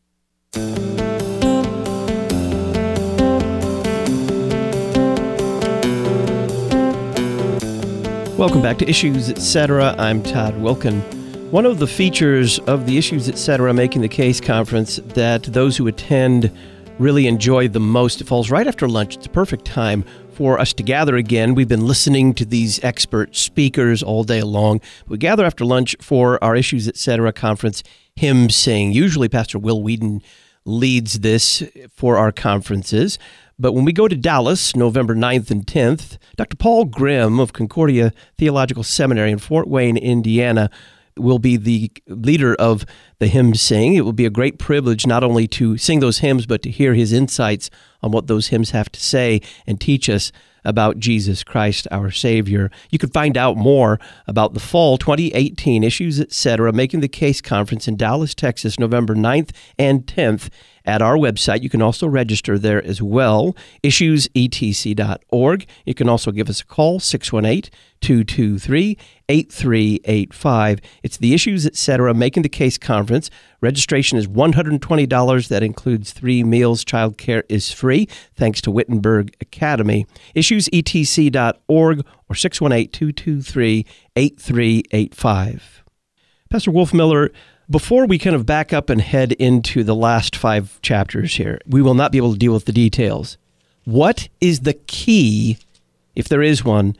Welcome back to Issues, et cetera. I'm Todd Wilken. One of the features of the Issues, et cetera. Making the Case conference that those who attend really enjoy the most, it falls right after lunch. It's a perfect time for us to gather again. We've been listening to these expert speakers all day long. We gather after lunch for our Issues, et cetera. conference hymn sing. Usually Pastor Will Whedon leads this for our conferences. But when we go to Dallas, November ninth and tenth, Doctor Paul Grimm of Concordia Theological Seminary in Fort Wayne, Indiana, will be the leader of the hymn sing. It will be a great privilege not only to sing those hymns, but to hear his insights on what those hymns have to say and teach us about Jesus Christ, our Savior. You can find out more about the fall twenty eighteen Issues, et cetera. Making the Case conference in Dallas, Texas, November ninth and tenth at our website. You can also register there as well, issues e t c dot org. You can also give us a call, six one eight, two two three, eight three eight five. It's the Issues, et cetera. Making the Case conference. Registration is one hundred twenty dollars. That includes three meals. Child care is free, thanks to Wittenberg Academy. issues e t c dot org or six one eight, two two three, eight three eight five. Pastor Wolfmueller, before we kind of back up and head into the last five chapters here, we will not be able to deal with the details. What is the key, if there is one,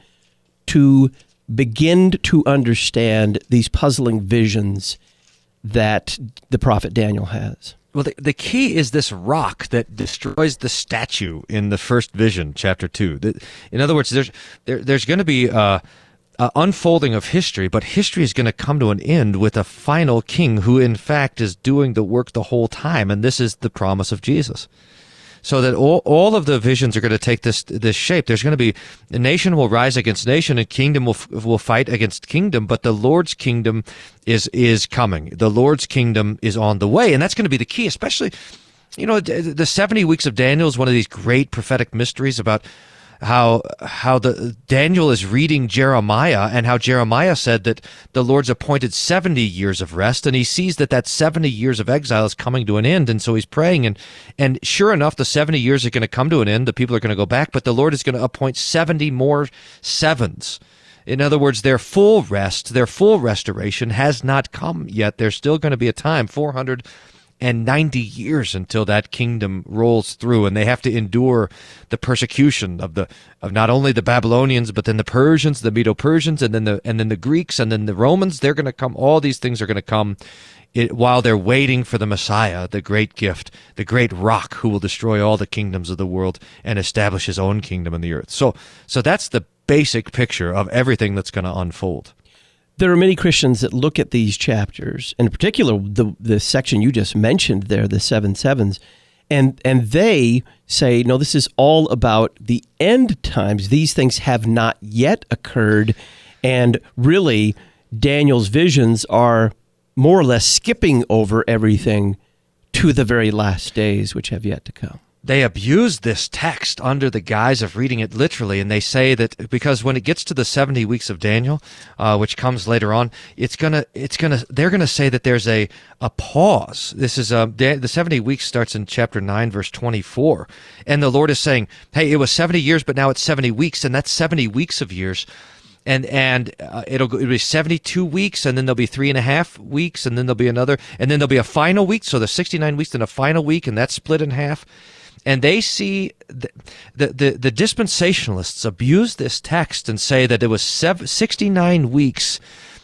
to begin to understand these puzzling visions that the prophet Daniel has? Well, the, the key is this rock that destroys the statue in the first vision, chapter two. The, in other words, there's there, there's going to be uh, uh, unfolding of history, but history is going to come to an end with a final king who, in fact, is doing the work the whole time, and this is the promise of Jesus. So that all, all of the visions are going to take this this shape. There's going to be, a nation will rise against nation, and kingdom will will fight against kingdom, but the Lord's kingdom is is coming. The Lord's kingdom is on the way, and that's going to be the key, especially, you know, the seventy weeks of Daniel is one of these great prophetic mysteries about how how the Daniel is reading Jeremiah, and how Jeremiah said that the Lord's appointed seventy years of rest, and he sees that that seventy years of exile is coming to an end, and so he's praying, and and sure enough, the seventy years are going to come to an end, the people are going to go back, but the Lord is going to appoint seventy more sevens. In other words, their full rest, their full restoration has not come yet. There's still going to be a time, four hundred ninety years, until that kingdom rolls through, and they have to endure the persecution of the of not only the Babylonians, but then the Persians, the Medo-Persians, and then the and then the Greeks, and then the Romans. They're going to come. All these things are going to come it, while they're waiting for the Messiah, the great gift, the great rock who will destroy all the kingdoms of the world and establish his own kingdom in the earth. So, so that's the basic picture of everything that's going to unfold. There are many Christians that look at these chapters, and in particular the the section you just mentioned there, the seven sevens, and and they say, no, this is all about the end times. These things have not yet occurred, and really Daniel's visions are more or less skipping over everything to the very last days, which have yet to come. They abuse this text under the guise of reading it literally, and they say that because when it gets to the seventy weeks of Daniel, uh, which comes later on, it's gonna, it's gonna, they're gonna say that there's a a pause. This is a the seventy weeks starts in chapter nine, verse twenty-four, and the Lord is saying, "Hey, it was seventy years, but now it's seventy weeks, and that's seventy weeks of years." And and uh, it'll, it'll be seventy-two weeks, and then there'll be three and a half weeks, and then there'll be another, and then there'll be a final week. So there's sixty-nine weeks and a final week, and that's split in half. And they see the the, the, the dispensationalists abuse this text and say that it was sixty-nine weeks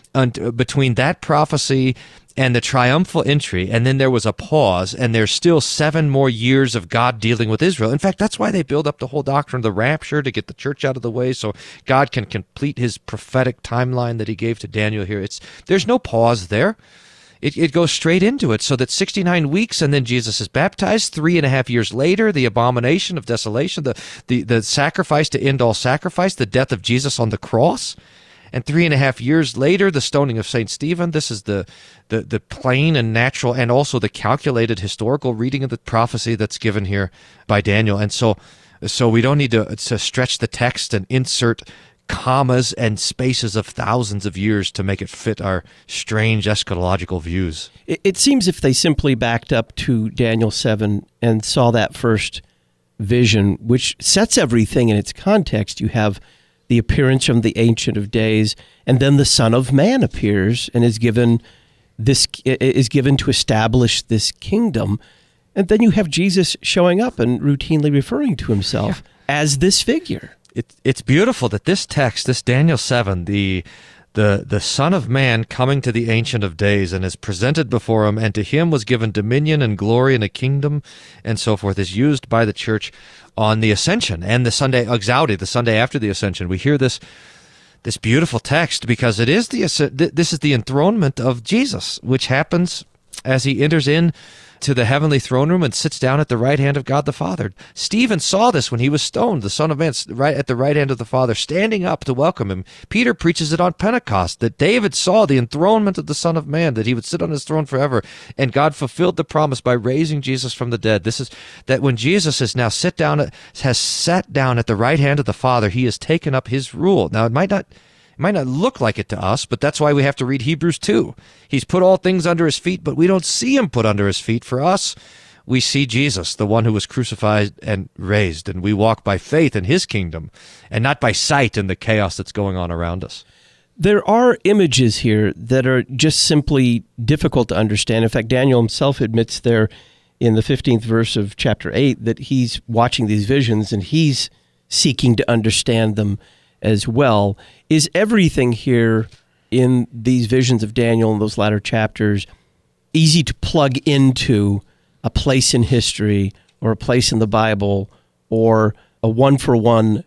between that prophecy and the triumphal entry, and then there was a pause, and there's still seven more years of God dealing with Israel. In fact, that's why they build up the whole doctrine of the rapture, to get the church out of the way so God can complete his prophetic timeline that he gave to Daniel here. It's there's no pause there. It, it goes straight into it, so that sixty-nine weeks, and then Jesus is baptized. Three and a half years later, the abomination of desolation, the, the, the sacrifice to end all sacrifice, the death of Jesus on the cross. And three and a half years later, the stoning of Saint Stephen. This is the, the, the plain and natural, and also the calculated historical reading of the prophecy that's given here by Daniel. And so so we don't need to, to stretch the text and insert commas and spaces of thousands of years to make it fit our strange eschatological views. It, it seems if they simply backed up to Daniel seven and saw that first vision, which sets everything in its context. You have the appearance from the Ancient of Days, and then the Son of Man appears and is given this is given to establish this kingdom, and then you have Jesus showing up and routinely referring to himself yeah. as this figure. It, it's beautiful that this text, this Daniel seven, the the the Son of Man coming to the Ancient of Days and is presented before him, and to him was given dominion and glory and a kingdom and so forth, is used by the church on the Ascension and the Sunday Exaudi, the Sunday after the Ascension. We hear this this beautiful text because it is the this is the enthronement of Jesus, which happens as he enters in to the heavenly throne room and sits down at the right hand of God the Father. Stephen saw this when he was stoned, the Son of Man right at the right hand of the Father, standing up to welcome him. Peter preaches it on Pentecost, that David saw the enthronement of the Son of Man, that he would sit on his throne forever, and God fulfilled the promise by raising Jesus from the dead. This is that when Jesus is now sit down, has sat down at the right hand of the Father, he has taken up his rule. Now, it might not It might not look like it to us, but that's why we have to read Hebrews two. He's put all things under his feet, but we don't see him put under his feet. For us, we see Jesus, the one who was crucified and raised, and we walk by faith in his kingdom and not by sight in the chaos that's going on around us. There are images here that are just simply difficult to understand. In fact, Daniel himself admits there in the fifteenth verse of chapter eight that he's watching these visions and he's seeking to understand them as well. Is everything here in these visions of Daniel in those latter chapters easy to plug into a place in history or a place in the Bible or a one-for-one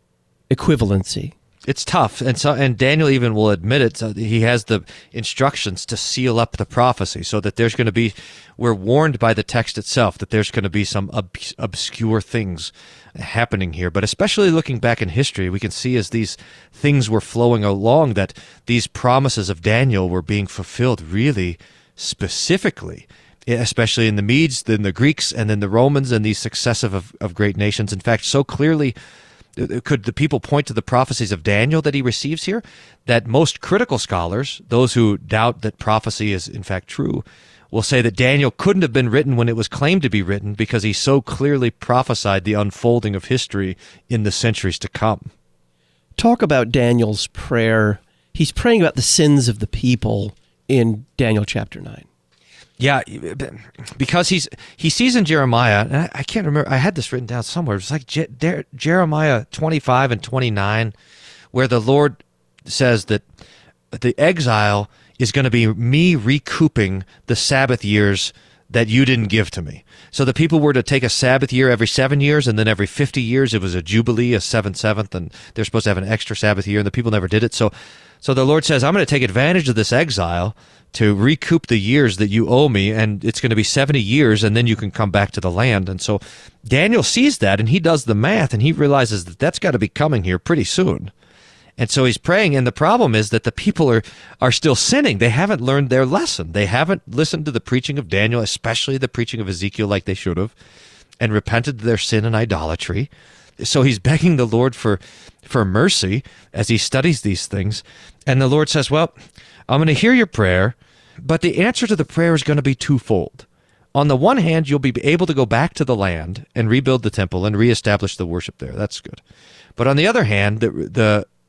equivalency? It's tough, and so and Daniel even will admit it. So he has the instructions to seal up the prophecy, so that there's going to be, we're warned by the text itself that there's going to be some ob- obscure things happening here. But especially looking back in history, we can see as these things were flowing along that these promises of Daniel were being fulfilled really specifically, especially in the Medes, then the Greeks, and then the Romans, and these successive of, of great nations. In fact, so clearly could the people point to the prophecies of Daniel that he receives here, that most critical scholars, those who doubt that prophecy is in fact true, will say that Daniel couldn't have been written when it was claimed to be written because he so clearly prophesied the unfolding of history in the centuries to come. Talk about Daniel's prayer. He's praying about the sins of the people in Daniel chapter nine. Yeah, because he's he sees in Jeremiah, and I, I can't remember, I had this written down somewhere. It's like Je, De, Jeremiah twenty-five and twenty-nine, where the Lord says that the exile is going to be me recouping the Sabbath years that you didn't give to me. So the people were to take a Sabbath year every seven years, and then every fifty years it was a Jubilee, a seventh, seventh, and they're supposed to have an extra Sabbath year, and the people never did it. So so the Lord says, I'm going to take advantage of this exile to recoup the years that you owe me, and it's going to be seventy years, and then you can come back to the land. And so Daniel sees that, and he does the math, and he realizes that that's got to be coming here pretty soon. And so he's praying, and the problem is that the people are, are still sinning. They haven't learned their lesson. They haven't listened to the preaching of Daniel, especially the preaching of Ezekiel, like they should have, and repented of their sin and idolatry. So he's begging the Lord for, for mercy as he studies these things. And the Lord says, well, I'm going to hear your prayer, but the answer to the prayer is going to be twofold. On the one hand, you'll be able to go back to the land and rebuild the temple and reestablish the worship there. That's good. But on the other hand, the the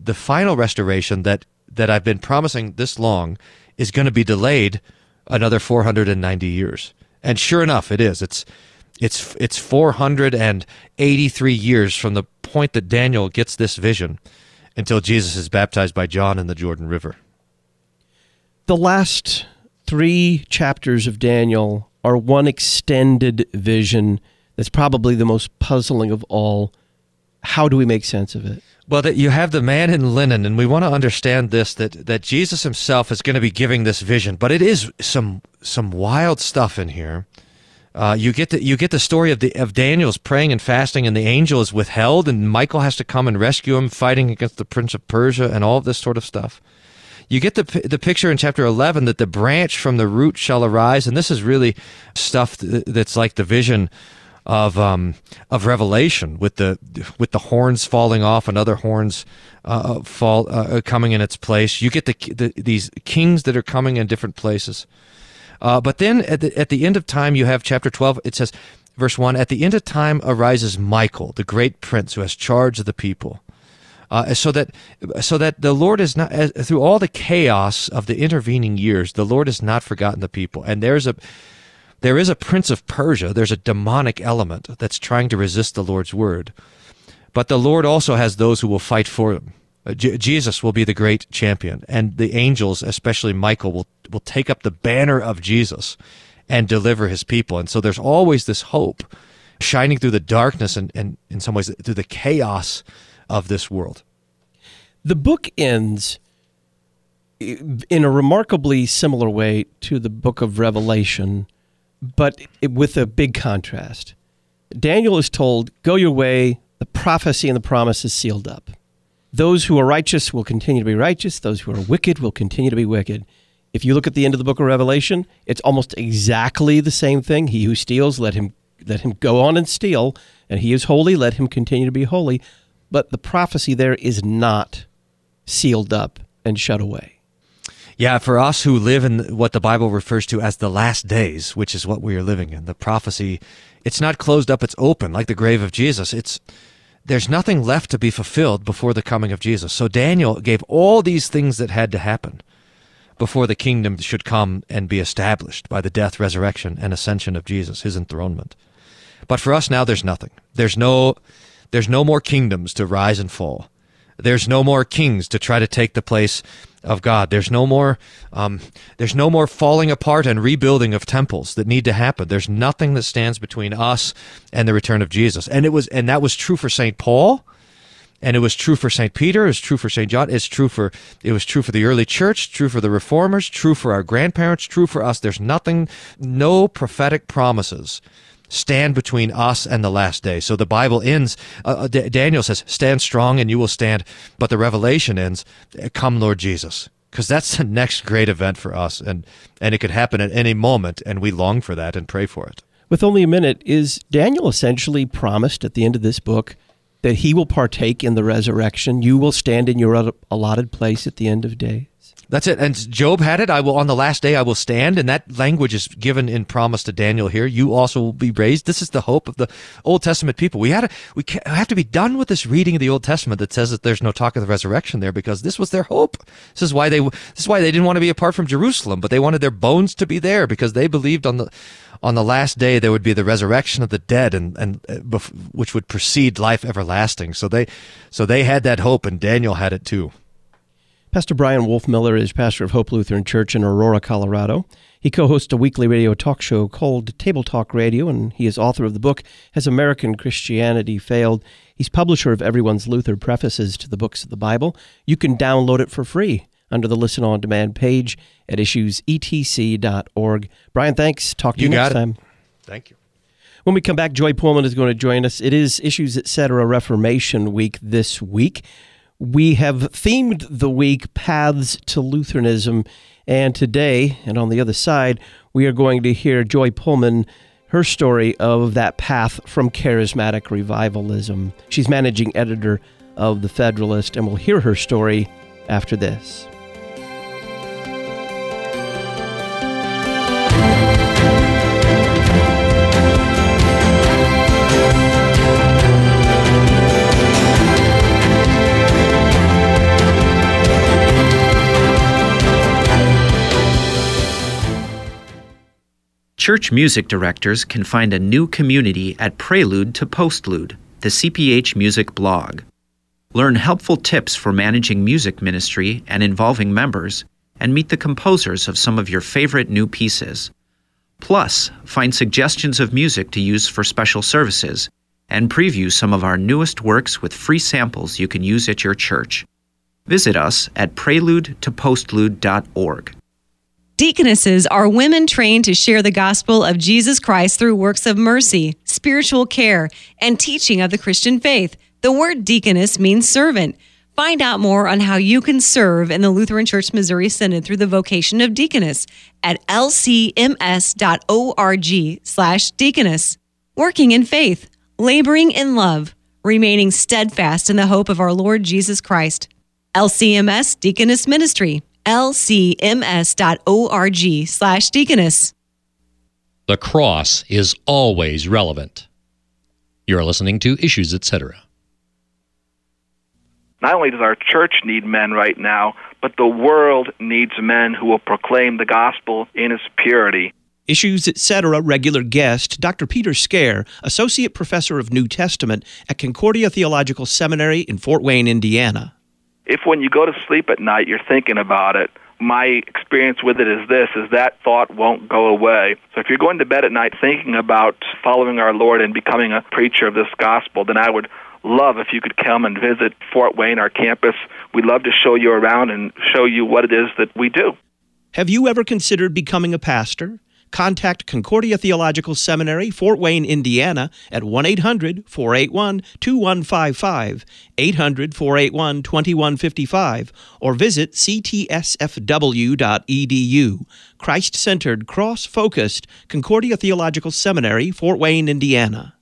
the final restoration that, that I've been promising this long is going to be delayed another four hundred ninety years. And sure enough, it is. It's it's it's four hundred eighty-three years from the point that Daniel gets this vision until Jesus is baptized by John in the Jordan River. The last three chapters of Daniel are one extended vision that's probably the most puzzling of all. How do we make sense of it? Well, that you have the man in linen, and we want to understand this, that, that Jesus himself is going to be giving this vision, but it is some some wild stuff in here. Uh, you get the you get the story of the of Daniel's praying and fasting, and the angel is withheld, and Michael has to come and rescue him, fighting against the prince of Persia, and all of this sort of stuff. You get the the picture in chapter eleven that the branch from the root shall arise, and this is really stuff that's like the vision of um, of Revelation, with the with the horns falling off and other horns uh, fall uh, coming in its place. You get the, the these kings that are coming in different places. Uh, but then at the, at the end of time, you have chapter twelve. It says, verse one, at the end of time arises Michael, the great prince who has charge of the people. Uh, so that so that the Lord is not, as, through all the chaos of the intervening years, the Lord has not forgotten the people. And there's a there is a prince of Persia. There's a demonic element that's trying to resist the Lord's word. But the Lord also has those who will fight for him. Uh, J- Jesus will be the great champion, and the angels, especially Michael, will will take up the banner of Jesus and deliver his people. And so there's always this hope shining through the darkness and, and in some ways through the chaos of this world. The book ends in a remarkably similar way to the book of Revelation, but it, with a big contrast. Daniel is told, go your way, the prophecy and the promise is sealed up. Those who are righteous will continue to be righteous. Those who are wicked will continue to be wicked. If you look at the end of the book of Revelation, it's almost exactly the same thing. He who steals, let him let him go on and steal, and he is holy, let him continue to be holy. But the prophecy there is not sealed up and shut away. Yeah, for us who live in what the Bible refers to as the last days, which is what we are living in, the prophecy, it's not closed up, it's open, like the grave of Jesus. It's there's nothing left to be fulfilled before the coming of Jesus. So Daniel gave all these things that had to happen before the kingdom should come and be established by the death, resurrection, and ascension of Jesus, his enthronement. But for us now, there's nothing. There's no, there's no more kingdoms to rise and fall. There's no more kings to try to take the place of God. There's no more, um, there's no more falling apart and rebuilding of temples that need to happen. There's nothing that stands between us and the return of Jesus. And it was, and that was true for Saint Paul, and it was true for Saint Peter. It was true for Saint John. It's true for, it was true for the early church, true for the reformers, true for our grandparents, true for us. There's nothing, no prophetic promises stand between us and the last day. So the Bible ends, uh, D- Daniel says, stand strong and you will stand. But the Revelation ends, come Lord Jesus. Because that's the next great event for us. And, and it could happen at any moment, and we long for that and pray for it. With only a minute, is Daniel essentially promised at the end of this book that he will partake in the resurrection? You will stand in your allotted place at the end of days? That's it. And Job had it. I will, on the last day I will stand. And that language is given in promise to Daniel here. You also will be raised. This is the hope of the Old Testament people. We had to, we have to be done with this reading of the Old Testament that says that there's no talk of the resurrection there, because this was their hope. This is why they, this is why they didn't want to be apart from Jerusalem, but they wanted their bones to be there, because they believed on the, on the last day there would be the resurrection of the dead, and, and uh, which would precede life everlasting. So they, so they had that hope, and Daniel had it too. Pastor Brian Wolfmiller is pastor of Hope Lutheran Church in Aurora, Colorado. He co-hosts a weekly radio talk show called Table Talk Radio, and he is author of the book, Has American Christianity Failed? He's publisher of Everyone's Luther Prefaces to the Books of the Bible. You can download it for free under the Listen On Demand page at issues e t c dot org. Brian, thanks. Talk to you, you next got it. time. Thank you. When we come back, Joy Pullman is going to join us. It is Issues Etc. Reformation Week this week. We have themed the week Paths to Lutheranism, and today, and on the other side, we are going to hear Joy Pullman, her story of that path from charismatic revivalism. She's managing editor of The Federalist, and we'll hear her story after this. Church music directors can find a new community at Prelude to Postlude, the C P H Music blog. Learn helpful tips for managing music ministry and involving members, and meet the composers of some of your favorite new pieces. Plus, find suggestions of music to use for special services, and preview some of our newest works with free samples you can use at your church. Visit us at prelude to postlude dot org. Deaconesses are women trained to share the gospel of Jesus Christ through works of mercy, spiritual care, and teaching of the Christian faith. The word deaconess means servant. Find out more on how you can serve in the Lutheran Church Missouri Synod through the vocation of deaconess at l c m s dot org slash deaconess. Working in faith, laboring in love, remaining steadfast in the hope of our Lord Jesus Christ. L C M S Deaconess Ministry, l c m s dot org slash deaconess. The cross is always relevant. You're listening to Issues, et cetera. Not only does our church need men right now, but the world needs men who will proclaim the gospel in its purity. Issues, et cetera. Regular guest, Doctor Peter Scare, Associate Professor of New Testament at Concordia Theological Seminary in Fort Wayne, Indiana. If when you go to sleep at night you're thinking about it, my experience with it is this, is that thought won't go away. So if you're going to bed at night thinking about following our Lord and becoming a preacher of this gospel, then I would love if you could come and visit Fort Wayne, our campus. We'd love to show you around and show you what it is that we do. Have you ever considered becoming a pastor? Contact Concordia Theological Seminary, Fort Wayne, Indiana at one eight hundred, four eight one, two one five five, eight hundred, four eight one, two one five five, or visit c t s f w dot e d u. Christ-centered, cross-focused Concordia Theological Seminary, Fort Wayne, Indiana.